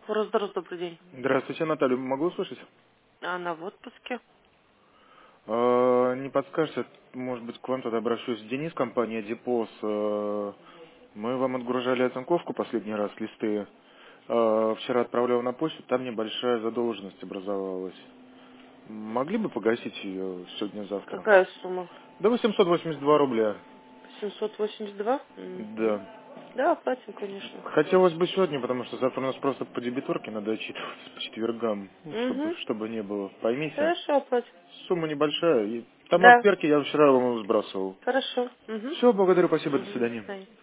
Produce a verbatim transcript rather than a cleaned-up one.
Здравствуйте, добрый день. Здравствуйте, Наталью, могу услышать? Она в отпуске. Э, Не подскажете, может быть, к вам тогда обращусь. Денис, компания Депос. Э, Мы вам отгружали оцинковку последний раз, листы. Э, Вчера отправлял на почту, там небольшая задолженность образовалась. Могли бы погасить ее сегодня-завтра? Какая сумма? Да восемьсот восемьдесят два рубля. семьсот восемьдесят два? Мгм. Да. Да, оплатим, конечно. Хотелось бы сегодня, потому что завтра у нас просто по дебиторке надо отчитываться по четвергам, ну, чтобы, Угу. чтобы не было. Поймите. Хорошо, оплатим. Сумма небольшая. И там Да, отперки я вчера вам сбрасывал. хорошо. Угу. Все, благодарю, спасибо, до Угу. До свидания. свидания.